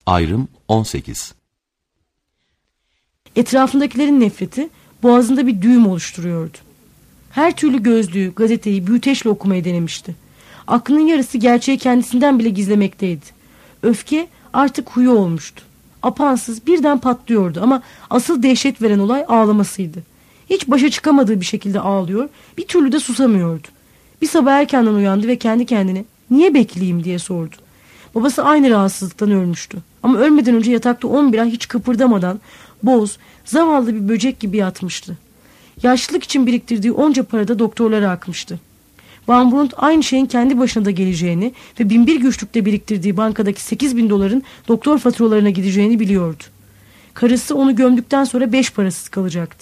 Ayrım 18. Etrafındakilerin nefreti boğazında bir düğüm oluşturuyordu. Her türlü gözlüğü, gazeteyi büyüteçle okumayı denemişti. Aklının yarısı gerçeği kendisinden bile gizlemekteydi. Öfke artık huyu olmuştu. Apansız birden patlıyordu ama asıl dehşet veren olay ağlamasıydı. Hiç başa çıkamadığı bir şekilde ağlıyor, bir türlü de susamıyordu. Bir sabah erkenden uyandı ve kendi kendine "Niye bekleyeyim?" diye sordu. Babası aynı rahatsızlıktan ölmüştü. Ama ölmeden önce yatakta 11 ay hiç kıpırdamadan boz, zavallı bir böcek gibi yatmıştı. Yaşlılık için biriktirdiği onca para da doktorlara akmıştı. Van Brunt aynı şeyin kendi başına da geleceğini ve binbir güçlükle biriktirdiği bankadaki 8.000 doların doktor faturalarına gideceğini biliyordu. Karısı onu gömdükten sonra 5 parasız kalacaktı.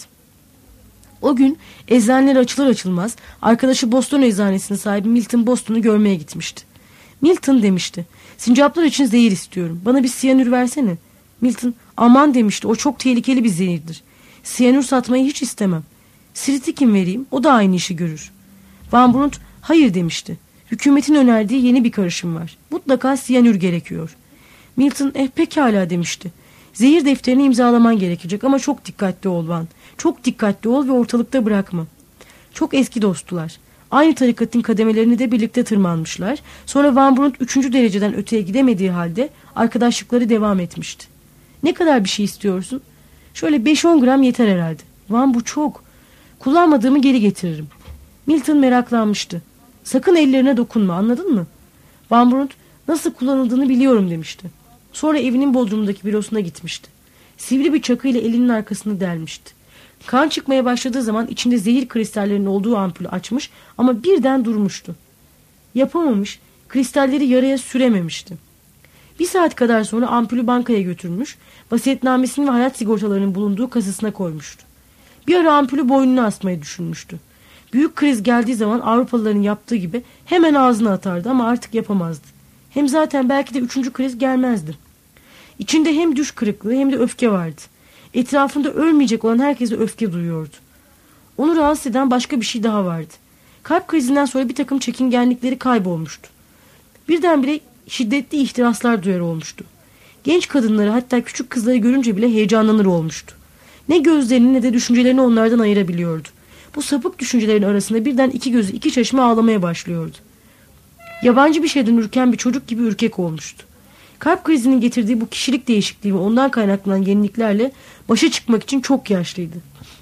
O gün eczaneler açılır açılmaz arkadaşı Boston eczanesinin sahibi Milton Boston'u görmeye gitmişti. Milton demişti, "Sincaplar için zehir istiyorum. Bana bir siyanür versene." Milton, "Aman," demişti, "o çok tehlikeli bir zehirdir. Siyanür satmayı hiç istemem. Siritikin vereyim, o da aynı işi görür." Van Brunt, "Hayır," demişti. "Hükümetin önerdiği yeni bir karışım var. Mutlaka siyanür gerekiyor." Milton, "Pekala," demişti. "Zehir defterini imzalaman gerekecek ama çok dikkatli ol Van. Çok dikkatli ol ve ortalıkta bırakma." Çok eski dosttular. Aynı tarikatın kademelerini de birlikte tırmanmışlar. Sonra Van Brunt 3. dereceden öteye gidemediği halde arkadaşlıkları devam etmişti. "Ne kadar bir şey istiyorsun?" "Şöyle 5-10 gram yeter herhalde." "Van, bu çok. Kullanmadığımı geri getiririm." Milton meraklanmıştı. "Sakın ellerine dokunma, anladın mı?" Van Brunt, "Nasıl kullanıldığını biliyorum," demişti. Sonra evinin bodrumundaki bürosuna gitmişti. Sivri bir çakıyla elinin arkasını delmişti. Kan çıkmaya başladığı zaman içinde zehir kristallerinin olduğu ampulü açmış ama birden durmuştu. Yapamamış, kristalleri yaraya sürememişti. 1 saat kadar sonra ampulü bankaya götürmüş, vasiyetnamesinin ve hayat sigortalarının bulunduğu kasasına koymuştu. Bir ara ampulü boynuna asmayı düşünmüştü. Büyük kriz geldiği zaman Avrupalıların yaptığı gibi hemen ağzına atardı ama artık yapamazdı. Hem zaten belki de 3. kriz gelmezdi. İçinde hem düş kırıklığı hem de öfke vardı. Etrafında ölmeyecek olan herkese öfke duyuyordu. Onu rahatsız eden başka bir şey daha vardı. Kalp krizinden sonra bir takım çekingenlikleri kaybolmuştu. Birdenbire şiddetli ihtiraslar duyar olmuştu. Genç kadınları, hatta küçük kızları görünce bile heyecanlanır olmuştu. Ne gözlerini ne de düşüncelerini onlardan ayırabiliyordu. Bu sapık düşüncelerin arasında birden iki gözü iki çeşme ağlamaya başlıyordu. Yabancı bir şeyden ürken bir çocuk gibi ürkek olmuştu. Kalp krizinin getirdiği bu kişilik değişikliği ve ondan kaynaklanan yeniliklerle başa çıkmak için çok yaşlıydı.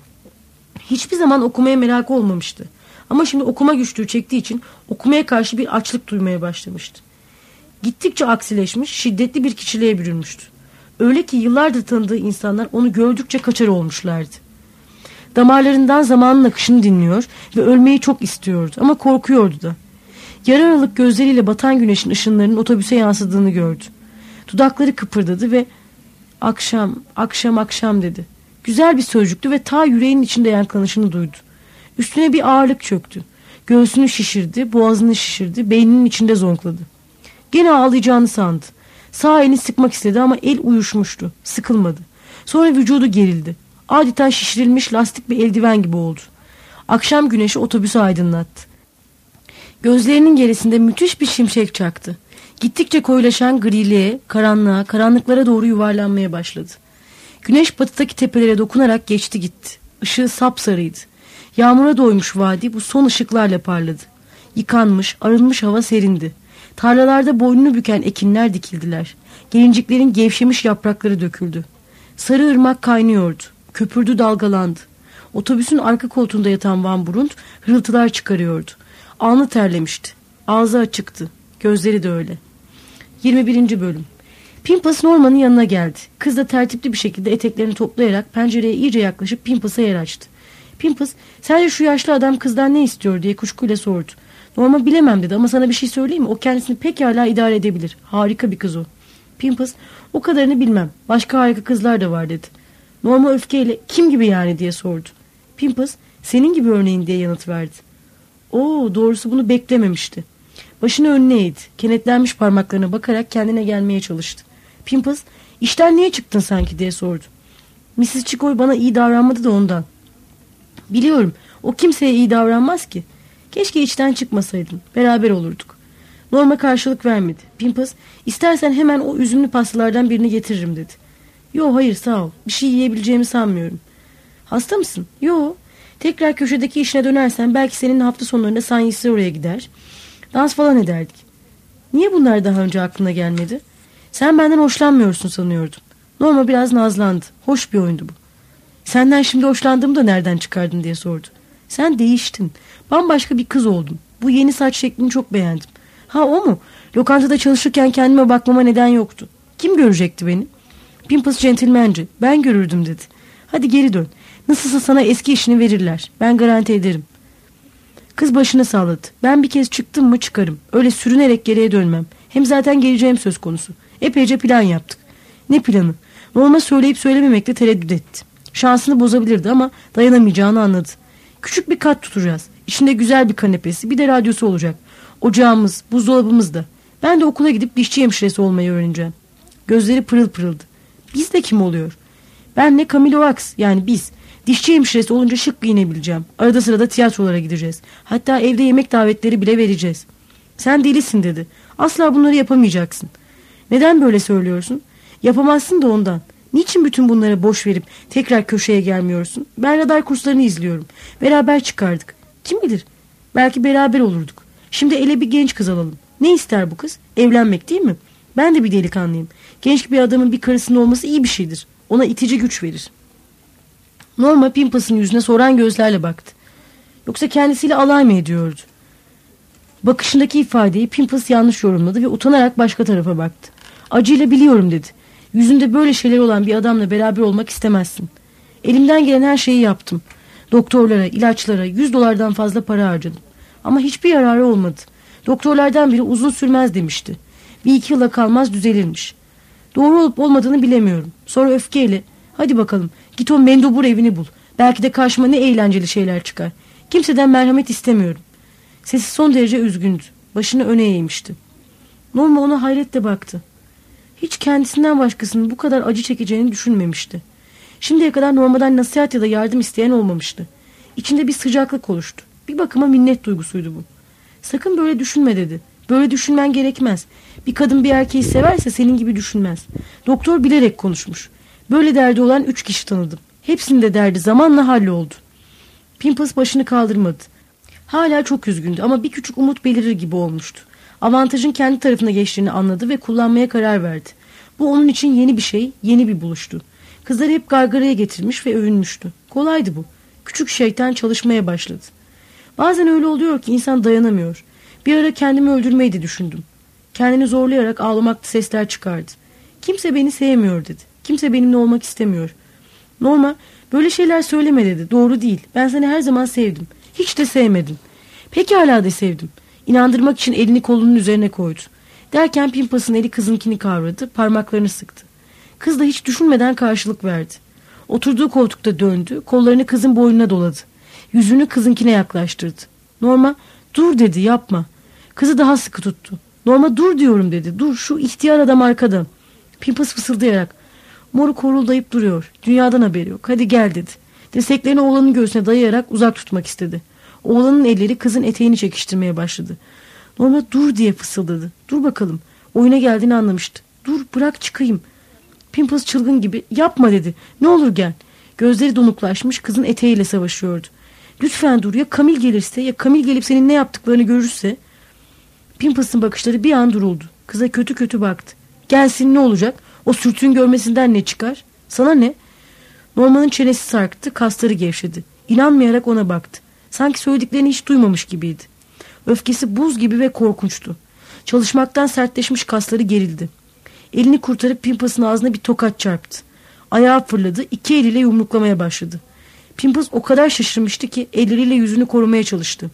Hiçbir zaman okumaya merakı olmamıştı. Ama şimdi okuma güçlüğü çektiği için okumaya karşı bir açlık duymaya başlamıştı. Gittikçe aksileşmiş, şiddetli bir kişiliğe bürünmüştü. Öyle ki yıllardır tanıdığı insanlar onu gördükçe kaçar olmuşlardı. Damarlarından zamanın akışını dinliyor ve ölmeyi çok istiyordu ama korkuyordu da. Yarı aralık gözleriyle batan güneşin ışınlarının otobüse yansıdığını gördü. Dudakları kıpırdadı ve "Akşam, akşam, akşam," dedi. Güzel bir sözcüktü ve ta yüreğinin içinde yankılanışını duydu. Üstüne bir ağırlık çöktü. Göğsünü şişirdi, boğazını şişirdi, beyninin içinde zonkladı. Gene ağlayacağını sandı. Sağ elini sıkmak istedi ama el uyuşmuştu. Sıkılmadı. Sonra vücudu gerildi. Adeta şişirilmiş lastik bir eldiven gibi oldu. Akşam güneşi otobüsü aydınlattı. Gözlerinin gerisinde müthiş bir şimşek çaktı. Gittikçe koyulaşan griliğe, karanlığa, karanlıklara doğru yuvarlanmaya başladı. Güneş batıdaki tepelere dokunarak geçti gitti. Işığı sapsarıydı. Yağmura doymuş vadi bu son ışıklarla parladı. Yıkanmış, arınmış hava serindi. Tarlalarda boynunu büken ekinler dikildiler. Gelinciklerin gevşemiş yaprakları döküldü. Sarı ırmak kaynıyordu. Köpürdü, dalgalandı. Otobüsün arka koltuğunda yatan Van Brunt hırıltılar çıkarıyordu. Alnı terlemişti. Ağzı açıktı. Gözleri de öyle. 21. bölüm. Pimpas Norman'ın yanına geldi. Kız da tertipli bir şekilde eteklerini toplayarak pencereye iyice yaklaşıp Pimpas'a yer açtı. Pimpas, "Sence şu yaşlı adam kızdan ne istiyor?" diye kuşkuyla sordu. Norman, "Bilemem," dedi, "ama sana bir şey söyleyeyim mi? O kendisini pekala idare edebilir. Harika bir kız o." Pimpas, "O kadarını bilmem. Başka harika kızlar da var," dedi. Norman öfkeyle, "Kim gibi yani?" diye sordu. Pimpas, "Senin gibi örneğin," diye yanıt verdi. Doğrusu bunu beklememişti. Başını önüne eğdi. Kenetlenmiş parmaklarına bakarak kendine gelmeye çalıştı. Pimpas, "İşten niye çıktın sanki?" diye sordu. "Mrs. Chicoy bana iyi davranmadı da ondan." "Biliyorum. O kimseye iyi davranmaz ki. Keşke içten çıkmasaydın. Beraber olurduk." Norma karşılık vermedi. Pimples, istersen hemen o üzümlü pastalardan birini getiririm dedi. Yo, hayır sağ ol. Bir şey yiyebileceğimi sanmıyorum. Hasta mısın? Yo. Tekrar köşedeki işine dönersen belki senin hafta sonlarında sanyisi oraya gider. Dans falan ederdik. Niye bunlar daha önce aklına gelmedi? Sen benden hoşlanmıyorsun sanıyordum. Norma biraz nazlandı. Hoş bir oyundu bu. Senden şimdi hoşlandığımı da nereden çıkardın diye sordu. Sen değiştin. Bambaşka bir kız oldun. Bu yeni saç şeklini çok beğendim. Ha, o mu? Lokantada çalışırken kendime bakmama neden yoktu. Kim görecekti beni? Pimples centilmence. Ben görürdüm dedi. Hadi geri dön. Nasılsa sana eski işini verirler. Ben garanti ederim. Kız başını salladı. Ben bir kez çıktım mı çıkarım. Öyle sürünerek geriye dönmem. Hem zaten geleceğim söz konusu. Epeyce plan yaptık. Ne planı? Norma söyleyip söylememekle tereddüt etti. Şansını bozabilirdi ama dayanamayacağını anladı. Küçük bir kat tutacağız. İçinde güzel bir kanepesi, bir de radyosu olacak. Ocağımız, buzdolabımız da. Ben de okula gidip dişçi hemşiresi olmayı öğreneceğim. Gözleri pırıl pırıldı. Biz de kim oluyor? Benle Camilo Aks, yani biz. Dişçi hemşiresi olunca şık giyinebileceğim. Arada sırada tiyatrolara gideceğiz. Hatta evde yemek davetleri bile vereceğiz. Sen delisin dedi. Asla bunları yapamayacaksın. Neden böyle söylüyorsun? Yapamazsın da ondan. Niçin bütün bunları boş verip tekrar köşeye gelmiyorsun? Ben radar kurslarını izliyorum. Beraber çıkardık. Kim bilir? Belki beraber olurduk. Şimdi ele bir genç kız alalım. Ne ister bu kız? Evlenmek değil mi? Ben de bir delikanlıyım. Genç bir adamın bir karısının olması iyi bir şeydir. Ona itici güç verir. Norma Pimples'ın yüzüne soran gözlerle baktı. Yoksa kendisiyle alay mı ediyordu? Bakışındaki ifadeyi Pimples yanlış yorumladı ve utanarak başka tarafa baktı. Acıyla biliyorum dedi. Yüzünde böyle şeyler olan bir adamla beraber olmak istemezsin. Elimden gelen her şeyi yaptım. Doktorlara, ilaçlara $100'dan fazla para harcadım. Ama hiçbir yararı olmadı. Doktorlardan biri uzun sürmez demişti. 1-2 yıla kalmaz düzelirmiş. Doğru olup olmadığını bilemiyorum. Sonra öfkeyle, hadi bakalım git o mendobur evini bul. Belki de karşıma ne eğlenceli şeyler çıkar. Kimseden merhamet istemiyorum. Sesi son derece üzgündü. Başını öne eğmişti. Norma ona hayretle baktı. Hiç kendisinden başkasının bu kadar acı çekeceğini düşünmemişti. Şimdiye kadar Norma'dan nasihat ya da yardım isteyen olmamıştı. İçinde bir sıcaklık oluştu. Bir bakıma minnet duygusuydu bu. Sakın böyle düşünme dedi. Böyle düşünmen gerekmez. Bir kadın bir erkeği severse senin gibi düşünmez. Doktor bilerek konuşmuş. Böyle derdi olan 3 kişi tanıdım. Hepsinin de derdi zamanla halloldu. Pimples başını kaldırmadı. Hala çok üzgündü ama bir küçük umut belirir gibi olmuştu. Avantajın kendi tarafına geçtiğini anladı ve kullanmaya karar verdi. Bu onun için yeni bir şey, yeni bir buluştu. Kızları hep gargaraya getirmiş ve övünmüştü. Kolaydı bu. Küçük şeytan çalışmaya başladı. Bazen öyle oluyor ki insan dayanamıyor. Bir ara kendimi öldürmeyi de düşündüm. Kendini zorlayarak ağlamaklı sesler çıkardı. Kimse beni sevmiyor dedi. Kimse benimle olmak istemiyor. Norma, böyle şeyler söyleme dedi. Doğru değil. Ben seni her zaman sevdim. Hiç de sevmedim. Pekala de sevdim. İnandırmak için elini kolunun üzerine koydu. Derken Pimples'ın eli kızınkini kavradı, parmaklarını sıktı. Kız da hiç düşünmeden karşılık verdi. Oturduğu koltukta döndü, kollarını kızın boynuna doladı. Yüzünü kızınkine yaklaştırdı. Norma, dur dedi, yapma. Kızı daha sıkı tuttu. Norma, dur diyorum dedi. Dur, şu ihtiyar adam arkada. Pimples fısıldayarak, moruk horuldayıp duruyor. Dünyadan haberi yok. Hadi gel dedi. Dirseklerini oğlanın göğsüne dayayarak uzak tutmak istedi. Oğlanın elleri kızın eteğini çekiştirmeye başladı. Norma dur diye fısıldadı. Dur bakalım. Oyuna geldiğini anlamıştı. Dur, bırak çıkayım. Pimples çılgın gibi, yapma dedi. Ne olur gel. Gözleri donuklaşmış, kızın eteğiyle savaşıyordu. Lütfen dur, ya Camille gelirse, ya Camille gelip senin ne yaptıklarını görürse. Pimples'ın bakışları bir an duruldu. Kıza kötü kötü baktı. Gelsin, ne olacak? O sürtüğün görmesinden ne çıkar? Sana ne? Norma'nın çenesi sarktı, kasları gevşedi. İnanmayarak ona baktı. Sanki söylediklerini hiç duymamış gibiydi. Öfkesi buz gibi ve korkunçtu. Çalışmaktan sertleşmiş kasları gerildi. Elini kurtarıp Pimples'ın ağzına bir tokat çarptı. Ayağı fırladı, 2 eliyle yumruklamaya başladı. Pimples o kadar şaşırmıştı ki elleriyle yüzünü korumaya çalıştı.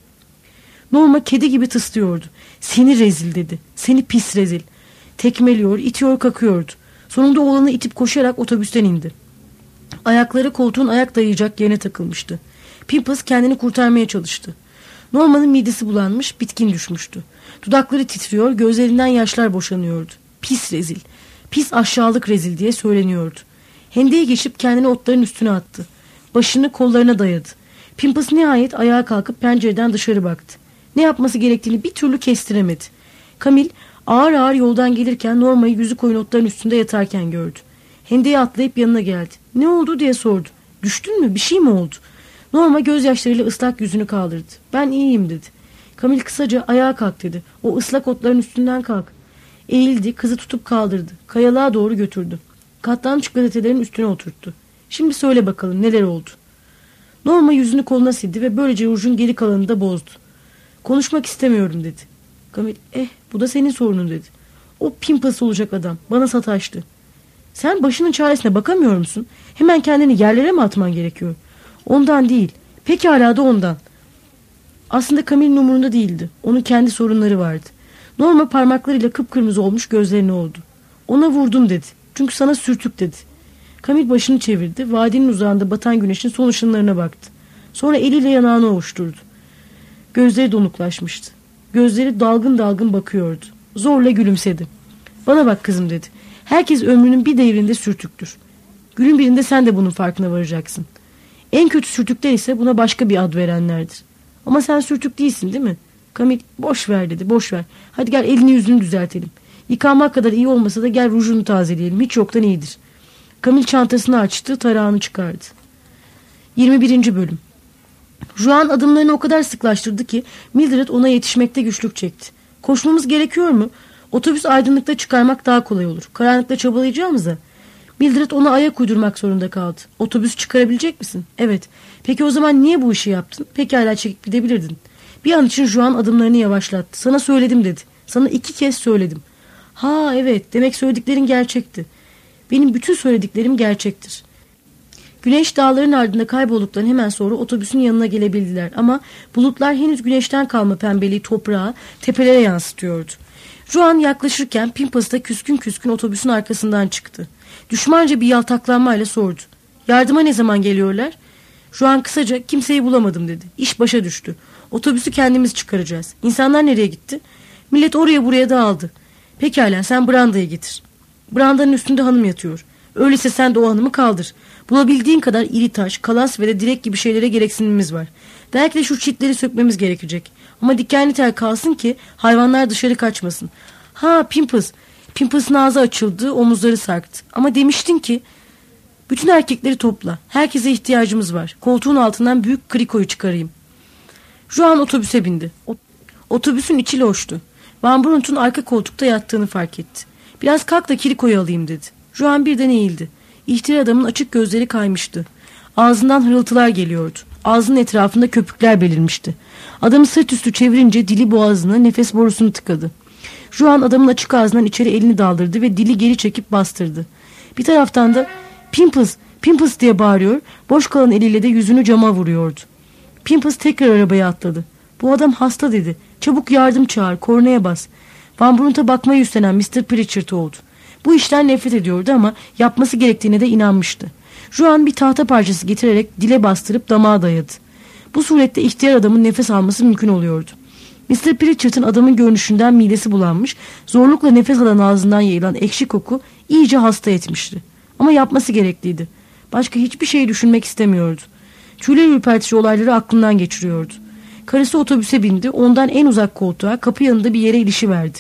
Norma kedi gibi tıslıyordu. Seni rezil dedi. Seni pis rezil. Tekmeliyor, itiyor, kakıyordu. Sonunda oğlanı itip koşarak otobüsten indi. Ayakları koltuğun ayak dayayacak yerine takılmıştı. Pimples kendini kurtarmaya çalıştı. Norma'nın midesi bulanmış, bitkin düşmüştü. Dudakları titriyor, gözlerinden yaşlar boşanıyordu. Pis rezil, pis aşağılık rezil diye söyleniyordu. Hendeğe geçip kendini otların üstüne attı. Başını kollarına dayadı. Pimples nihayet ayağa kalkıp pencereden dışarı baktı. Ne yapması gerektiğini bir türlü kestiremedi. Kamil ağır ağır yoldan gelirken Norma'yı yüzü koyun otların üstünde yatarken gördü. Hendeğe atlayıp yanına geldi. Ne oldu diye sordu. Düştün mü? Bir şey mi oldu? Norma gözyaşlarıyla ıslak yüzünü kaldırdı. Ben iyiyim dedi. Kamil kısaca ayağa kalk dedi. O ıslak otların üstünden kalk. Eğildi, kızı tutup kaldırdı. Kayalığa doğru götürdü. Katlanmış gazetelerin üstüne oturttu. Şimdi söyle bakalım neler oldu? Norma yüzünü koluna sildi ve böylece rujun geri kalanını da bozdu. Konuşmak istemiyorum dedi. Kamil bu da senin sorunun dedi. O pimpası olacak adam bana sataştı. Sen başının çaresine bakamıyor musun? Hemen kendini yerlere mi atman gerekiyor? Ondan değil. Pekala da ondan. Aslında Kamil'in umurunda değildi. Onun kendi sorunları vardı. Norma parmaklarıyla kıpkırmızı olmuş gözlerini oldu. Ona vurdum dedi. Çünkü sana sürtük dedi. Kamil başını çevirdi. Vadinin uzağında batan güneşin son ışınlarına baktı. Sonra eliyle yanağını ovuşturdu. Gözleri donuklaşmıştı. Gözleri dalgın dalgın bakıyordu. Zorla gülümsedi. Bana bak kızım dedi. Herkes ömrünün bir devrinde sürtüktür. Günün birinde sen de bunun farkına varacaksın. En kötü sürtükler ise buna başka bir ad verenlerdir. Ama sen sürtük değilsin değil mi? Kamil boş ver dedi, boş ver. Hadi gel elini yüzünü düzeltelim. Yıkanmak kadar iyi olmasa da gel rujunu tazeleyelim. Hiç yoktan iyidir. Kamil çantasını açtı, tarağını çıkardı. 21. bölüm. Juan adımlarını o kadar sıklaştırdı ki Mildred ona yetişmekte güçlük çekti. Koşmamız gerekiyor mu? Otobüs aydınlıkta çıkarmak daha kolay olur. Karanlıkta çabalayacağımıza. Mildred ona ayak uydurmak zorunda kaldı. Otobüs çıkarabilecek misin? Evet. Peki o zaman niye bu işi yaptın? Pekala çekip gidebilirdin. Bir an için Juan adımlarını yavaşlattı. Sana söyledim dedi. Sana 2 kez söyledim. Ha evet, demek söylediklerin gerçekti. Benim bütün söylediklerim gerçektir. Güneş dağların ardında kaybolduktan hemen sonra otobüsün yanına gelebildiler ama bulutlar henüz güneşten kalma pembeliği toprağa, tepelere yansıtıyordu. Juan yaklaşırken Pimpası da küskün küskün otobüsün arkasından çıktı. Düşmanca bir yaltaklanmayla sordu. Yardıma ne zaman geliyorlar? Juan kısaca kimseyi bulamadım dedi. İş başa düştü. Otobüsü kendimiz çıkaracağız. İnsanlar nereye gitti? Millet oraya buraya dağıldı. Pekala sen brandayı getir. Brandanın üstünde hanım yatıyor. Öyleyse sen de o hanımı kaldır. Bulabildiğin kadar iri taş, kalas ve de direk gibi şeylere gereksinimimiz var. Belki de şu çitleri sökmemiz gerekecek. Ama dikenli tel kalsın ki hayvanlar dışarı kaçmasın. Ha Pimpus. Pimpus'un ağzı açıldı, omuzları sarktı. Ama demiştin ki... Bütün erkekleri topla. Herkese ihtiyacımız var. Koltuğun altından büyük krikoyu çıkarayım. Juan otobüse bindi. Otobüsün içi loştu. Van Brunt'un arka koltukta yattığını fark etti. Biraz kalk da krikoyu alayım dedi. Juan birden eğildi. İhtiyar adamın açık gözleri kaymıştı. Ağzından hırıltılar geliyordu. Ağzının etrafında köpükler belirmişti. Adamı sırt üstü çevirince dili boğazına, nefes borusunu tıkadı. Juan adamın açık ağzından içeri elini daldırdı ve dili geri çekip bastırdı. Bir taraftan da Pimpus, Pimpus diye bağırıyor, boş kalan eliyle de yüzünü cama vuruyordu. Pimpus tekrar arabaya atladı. Bu adam hasta dedi. Çabuk yardım çağır, kornaya bas. Van Brunt'a bakmaya üstlenen Mr. Pritchard oldu. Bu işten nefret ediyordu ama yapması gerektiğine de inanmıştı. Juan bir tahta parçası getirerek dile bastırıp damağa dayadı. Bu surette ihtiyar adamın nefes alması mümkün oluyordu. Mr. Pritchard'ın adamın görünüşünden midesi bulanmış, zorlukla nefes alan ağzından yayılan ekşi koku iyice hasta etmişti. Ama yapması gerekliydi. Başka hiçbir şey düşünmek istemiyordu. Tüyler ürpertici olayları aklından geçiriyordu. Karısı otobüse bindi, ondan en uzak koltuğa, kapı yanında bir yere ilişiverdi.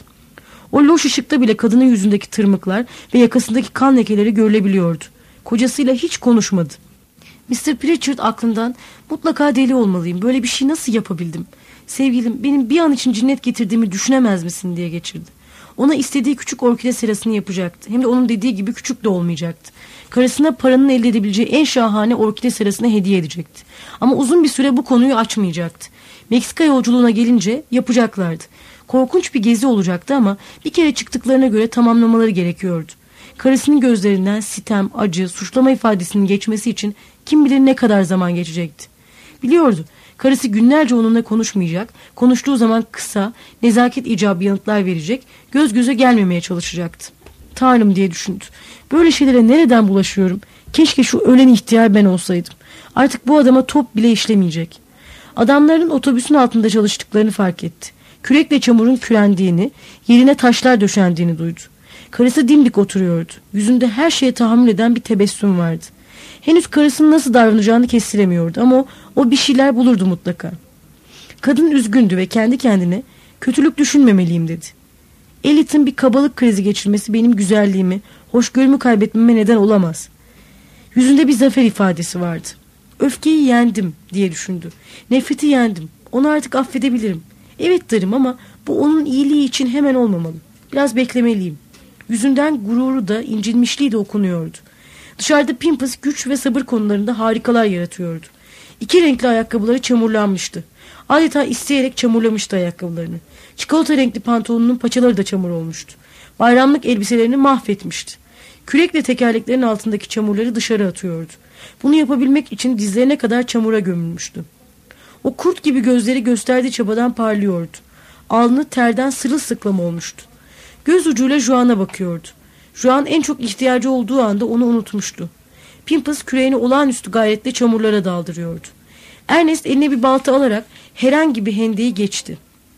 O loş ışıkta bile kadının yüzündeki tırmıklar ve yakasındaki kan lekeleri görülebiliyordu. Kocasıyla hiç konuşmadı. Mr. Pritchard aklından mutlaka deli olmalıyım, böyle bir şey nasıl yapabildim? Sevgilim benim bir an için cinnet getirdiğimi düşünemez misin diye geçirdi. Ona istediği küçük orkide serasını yapacaktı. Hem de onun dediği gibi küçük de olmayacaktı. Karısına paranın elde edebileceği en şahane orkide serasını hediye edecekti. Ama uzun bir süre bu konuyu açmayacaktı. Meksika yolculuğuna gelince yapacaklardı. Korkunç bir gezi olacaktı ama bir kere çıktıklarına göre tamamlamaları gerekiyordu. Karısının gözlerinden sitem, acı, suçlama ifadesinin geçmesi için kim bilir ne kadar zaman geçecekti. Biliyordu. Karısı günlerce onunla konuşmayacak, konuştuğu zaman kısa, nezaket icabı yanıtlar verecek, göz göze gelmemeye çalışacaktı. Tanrım diye düşündü. Böyle şeylere nereden bulaşıyorum? Keşke şu ölen ihtiyar ben olsaydım. Artık bu adama top bile işlemeyecek. Adamların otobüsün altında çalıştıklarını fark etti. Kürekle çamurun kürendiğini, yerine taşlar döşendiğini duydu. Karısı dimdik oturuyordu. Yüzünde her şeye tahammül eden bir tebessüm vardı. Henüz karısının nasıl davranacağını kestiremiyordu ama o bir şeyler bulurdu mutlaka. Kadın üzgündü ve kendi kendine kötülük düşünmemeliyim dedi. Elliot'ın bir kabalık krizi geçirmesi benim güzelliğimi, hoşgörümü kaybetmeme neden olamaz. Yüzünde bir zafer ifadesi vardı. Öfkeyi yendim diye düşündü. Nefreti yendim. Onu artık affedebilirim. Evet derim ama bu onun iyiliği için hemen olmamalı. Biraz beklemeliyim. Yüzünden gururu da incinmişliği de okunuyordu. Dışarıda Pimples güç ve sabır konularında harikalar yaratıyordu. İki renkli ayakkabıları çamurlanmıştı. Adeta isteyerek çamurlamıştı ayakkabılarını. Çikolata renkli pantolonunun paçaları da çamur olmuştu. Bayramlık elbiselerini mahvetmişti. Kürekle tekerleklerin altındaki çamurları dışarı atıyordu. Bunu yapabilmek için dizlerine kadar çamura gömülmüştü. O kurt gibi gözleri gösterdiği çabadan parlıyordu. Alnı terden sırılsıklam olmuştu. Göz ucuyla Juan'a bakıyordu. Juan en çok ihtiyacı olduğu anda onu unutmuştu. Pimples küreğini olağanüstü gayretle çamurlara daldırıyordu. Ernest eline bir balta alarak herhangi bir hendeyi geçti.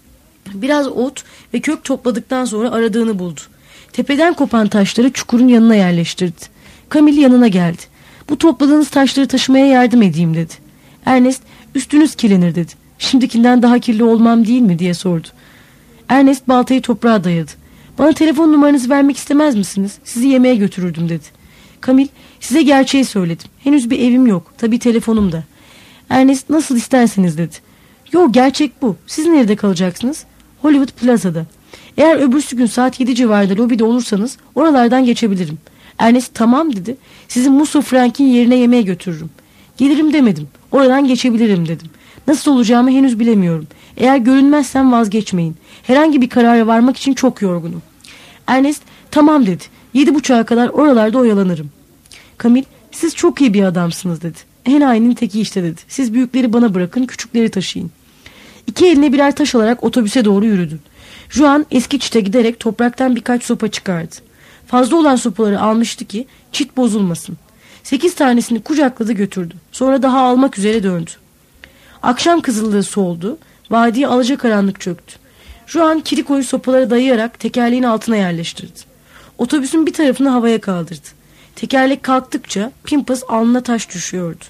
Biraz ot ve kök topladıktan sonra aradığını buldu. Tepeden kopan taşları çukurun yanına yerleştirdi. Camille yanına geldi. Bu topladığınız taşları taşımaya yardım edeyim dedi. Ernest üstünüz kirlenir dedi. Şimdikinden daha kirli olmam değil mi diye sordu. Ernest baltayı toprağa dayadı. Bana telefon numaranızı vermek istemez misiniz? Sizi yemeğe götürürdüm dedi. Camille size gerçeği söyledim. Henüz bir evim yok. Tabii telefonum da. Ernest nasıl isterseniz dedi. Yo gerçek bu. Siz nerede kalacaksınız? Hollywood Plaza'da. Eğer öbürsü gün saat 7 civarında lobide olursanız oralardan geçebilirim. Ernest tamam dedi. Sizi Musso Frank'in yerine yemeğe götürürüm. Gelirim demedim. Oradan geçebilirim dedim. Nasıl olacağımı henüz bilemiyorum. Eğer görünmezsem vazgeçmeyin. Herhangi bir karara varmak için çok yorgunum. Ernest tamam dedi. 7.30'a kadar oralarda oyalanırım. Camille siz çok iyi bir adamsınız dedi. Enayinin teki işte dedi. Siz büyükleri bana bırakın, küçükleri taşıyın. İki eline birer taş alarak otobüse doğru yürüdü. Juan eski çite giderek topraktan birkaç sopa çıkardı. Fazla olan sopaları almıştı ki çit bozulmasın. 8 tanesini kucakladı götürdü. Sonra daha almak üzere döndü. Akşam kızıllığı soldu. Vadiye alacakaranlık çöktü. Juan kirikoyu sopalara dayayarak tekerleğin altına yerleştirdi. Otobüsün bir tarafını havaya kaldırdı. Tekerlek kalktıkça Pimples alnına taş düşüyordu.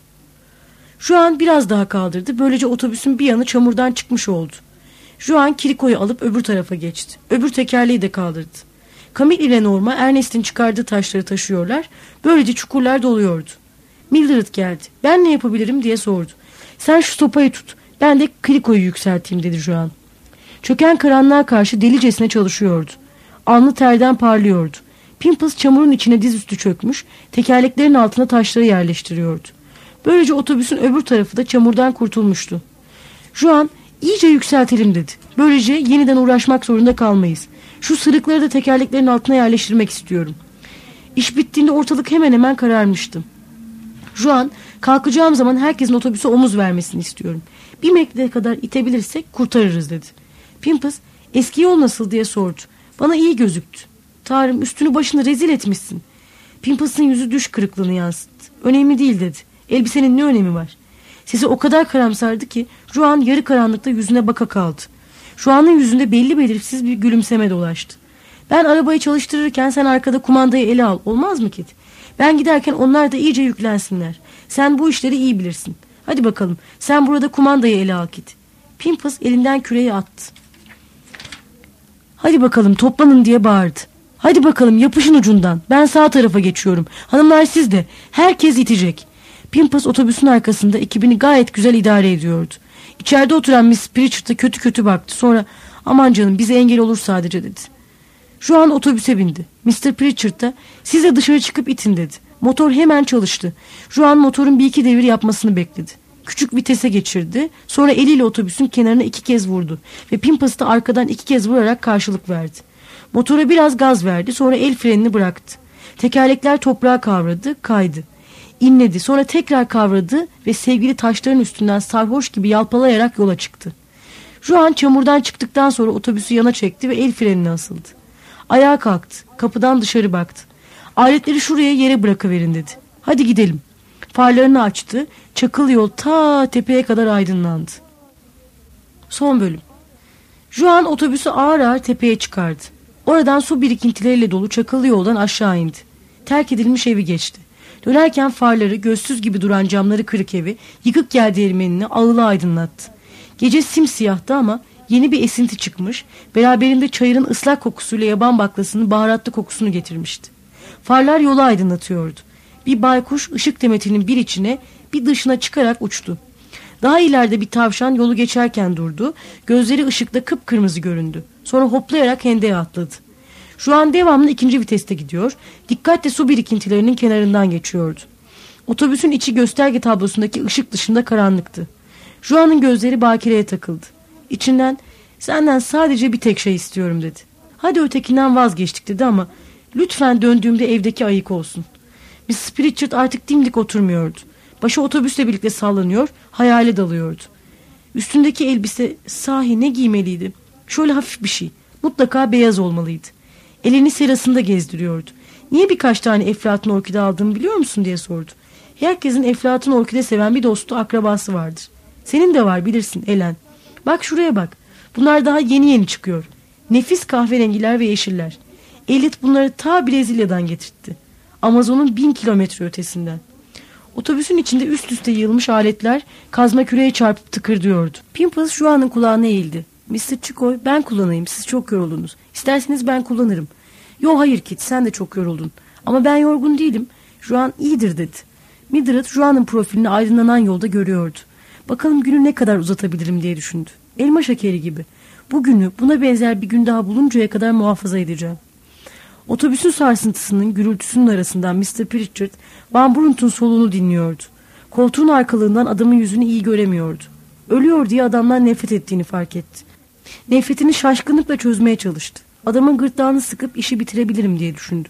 Juan biraz daha kaldırdı. Böylece otobüsün bir yanı çamurdan çıkmış oldu. Juan kirikoyu alıp öbür tarafa geçti. Öbür tekerleği de kaldırdı. Camille ile Norma Ernest'in çıkardığı taşları taşıyorlar. Böylece çukurlar doluyordu. Mildred geldi. Ben ne yapabilirim diye sordu. Sen şu sopayı tut. Ben de kirikoyu yükselteyim dedi Juan. Çöken karanlığa karşı delicesine çalışıyordu. Alnı terden parlıyordu. Pimples çamurun içine dizüstü çökmüş, tekerleklerin altına taşları yerleştiriyordu. Böylece otobüsün öbür tarafı da çamurdan kurtulmuştu. Juan iyice yükseltelim dedi. Böylece yeniden uğraşmak zorunda kalmayız. Şu sırıkları da tekerleklerin altına yerleştirmek istiyorum. İş bittiğinde ortalık hemen hemen kararmıştı. Juan kalkacağım zaman herkesin otobüse omuz vermesini istiyorum. Bir metre kadar itebilirsek kurtarırız dedi. Pimples eski yol nasıl diye sordu. Bana iyi gözüktü. Tanrım üstünü başını rezil etmişsin. Pimples'ın yüzü düş kırıklığını yansıttı. Önemli değil dedi. Elbisenin ne önemi var? Sesi o kadar karamsardı ki Juan yarı karanlıkta yüzüne baka kaldı. Juan'ın yüzünde belli belirsiz bir gülümseme dolaştı. Ben arabayı çalıştırırken sen arkada kumandayı ele al. Olmaz mı Kit? Ben giderken onlar da iyice yüklensinler. Sen bu işleri iyi bilirsin. Hadi bakalım sen burada kumandayı ele al Kit. Pimples elinden küreği attı. Hadi bakalım toplanın diye bağırdı. Hadi bakalım yapışın ucundan. Ben sağ tarafa geçiyorum. Hanımlar siz de. Herkes itecek. Pimples otobüsün arkasında ekibini gayet güzel idare ediyordu. İçeride oturan Miss Pritchard'a kötü kötü baktı. Sonra aman canım bize engel olur sadece dedi. Şu an otobüse bindi. Mr. Pritchard da siz de dışarı çıkıp itin dedi. Motor hemen çalıştı. Şu an motorun bir iki devir yapmasını bekledi. Küçük vitese geçirdi. Sonra eliyle otobüsün kenarına 2 kez vurdu. Ve Pimples da arkadan 2 kez vurarak karşılık verdi. Motora biraz gaz verdi. Sonra el frenini bıraktı. Tekerlekler toprağa kavradı, kaydı. İnledi. Sonra tekrar kavradı ve sevgili taşların üstünden sarhoş gibi yalpalayarak yola çıktı. Şu an çamurdan çıktıktan sonra otobüsü yana çekti ve el frenine asıldı. Ayağa kalktı. Kapıdan dışarı baktı. Aletleri şuraya yere bırakıverin dedi. Hadi gidelim. Farlarını açtı. Çakıl yol ta tepeye kadar aydınlandı. Son bölüm. Juan otobüsü ağır ağır tepeye çıkardı. Oradan su birikintileriyle dolu çakıllı yoldan aşağı indi. Terk edilmiş evi geçti. Dönerken farları, gözsüz gibi duran camları kırık evi, yıkık yer değirmenini ağıla aydınlattı. Gece simsiyahtı ama Yeni bir esinti çıkmış, beraberinde çayırın ıslak kokusuyla yaban baklasının baharatlı kokusunu getirmişti. Farlar yolu aydınlatıyordu. Bir baykuş ışık demetinin bir içine bir dışına çıkarak uçtu. Daha ileride bir tavşan yolu geçerken durdu, gözleri ışıkta kıpkırmızı göründü. Sonra hoplayarak hendeye atladı. Şu an devamlı ikinci viteste gidiyor, dikkatle su birikintilerinin kenarından geçiyordu. Otobüsün içi gösterge tablosundaki ışık dışında karanlıktı. Juan'ın gözleri Bakire'ye takıldı. İçinden senden sadece bir tek şey istiyorum dedi. Hadi ötekinden vazgeçtik dedi ama lütfen döndüğümde evdeki ayık olsun. Miss Pritchard artık dimdik oturmuyordu. Başı otobüsle birlikte sallanıyor, hayale dalıyordu. Üstündeki elbise sahi ne giymeliydi? Şöyle hafif bir şey, mutlaka beyaz olmalıydı. Elini serasında gezdiriyordu. Niye birkaç tane eflatun orkide aldığımı biliyor musun diye sordu. Herkesin eflatun orkide seven bir dostu, akrabası vardır. Senin de var bilirsin Ellen. Bak şuraya bak. Bunlar daha yeni yeni çıkıyor. Nefis kahverengiler ve yeşiller. Elit bunları ta Brezilya'dan getirtti. Amazon'un 1000 kilometre ötesinden. Otobüsün içinde üst üste yığılmış aletler kazma küreye çarpıp tıkırdıyordu. Pimples şu anın kulağına eğildi. Mr. Chicoy, ben kullanayım, siz çok yoruldunuz. İsterseniz ben kullanırım. Yo hayır Kit, sen de çok yoruldun. Ama ben yorgun değilim. Juan iyidir dedi. Mildred Juan'ın profilini aydınlanan yolda görüyordu. Bakalım günü ne kadar uzatabilirim diye düşündü. Elma şekeri gibi. Bu günü buna benzer bir gün daha buluncaya kadar muhafaza edeceğim. Otobüsün sarsıntısının gürültüsünün arasından Mr. Pritchard Van Brunt'un soluğunu dinliyordu. Koltuğun arkalığından adamın yüzünü iyi göremiyordu. Ölüyor diye adamdan nefret ettiğini fark etti. Nefretini şaşkınlıkla çözmeye çalıştı. Adamın gırtlağını sıkıp işi bitirebilirim diye düşündü.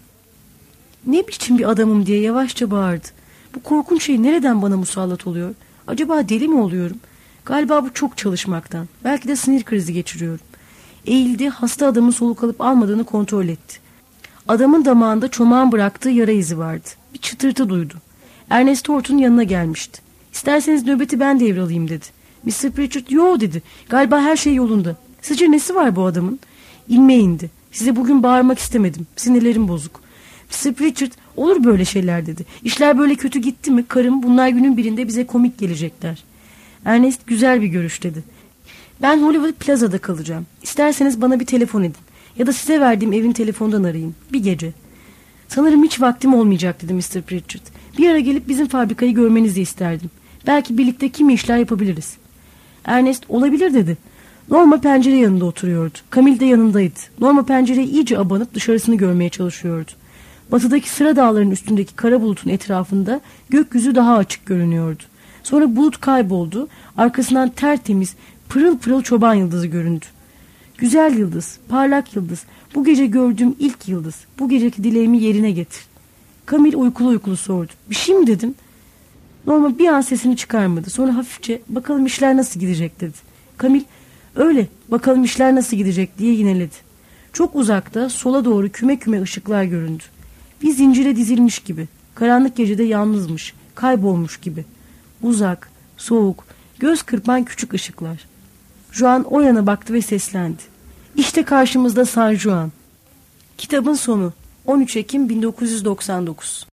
Ne biçim bir adamım diye yavaşça bağırdı. Bu korkunç şey nereden bana musallat oluyor? Acaba deli mi oluyorum? Galiba bu çok çalışmaktan. Belki de sinir krizi geçiriyorum. Eğildi, hasta adamın soluk alıp almadığını kontrol etti. Adamın damağında çomağın bıraktığı yara izi vardı. Bir çıtırtı duydu. Ernest Horton yanına gelmişti. İsterseniz nöbeti ben devralayım dedi. Mr. Pritchard yo dedi. Galiba her şey yolunda. Sizce nesi var bu adamın? İlme indi. Size bugün bağırmak istemedim. Sinirlerim bozuk. Mr. Pritchard olur böyle şeyler dedi. İşler böyle kötü gitti mi karım bunlar günün birinde bize komik gelecekler. Ernest güzel bir görüş dedi. Ben Hollywood Plaza'da kalacağım. İsterseniz bana bir telefon edin. Ya da size verdiğim evin telefondan arayın. Bir gece. Sanırım hiç vaktim olmayacak dedi Mr. Pritchard. Bir ara gelip bizim fabrikayı görmenizi isterdim. Belki birlikte kimi işler yapabiliriz. Ernest olabilir dedi. Norma pencere yanında oturuyordu. Camille de yanındaydı. Norma pencereye iyice abanıp dışarısını görmeye çalışıyordu. Batıdaki sıra dağların üstündeki kara bulutun etrafında gökyüzü daha açık görünüyordu. Sonra bulut kayboldu. Arkasından tertemiz, pırıl pırıl çoban yıldızı göründü. Güzel yıldız, parlak yıldız. Bu gece gördüğüm ilk yıldız. Bu geceki dileğimi yerine getir. Camille uykulu uykulu sordu. Bir şey mi dedin? Norma bir an sesini çıkarmadı. Sonra hafifçe bakalım işler nasıl gidecek dedi. Camille öyle bakalım işler nasıl gidecek diye yineledi. Çok uzakta sola doğru küme küme ışıklar göründü. Bir zincire dizilmiş gibi. Karanlık gecede yalnızmış, kaybolmuş gibi. Uzak, soğuk, göz kırpan küçük ışıklar. Juan o yana baktı ve seslendi. İşte karşımızda San Juan. Kitabın sonu. 13 Ekim 1999.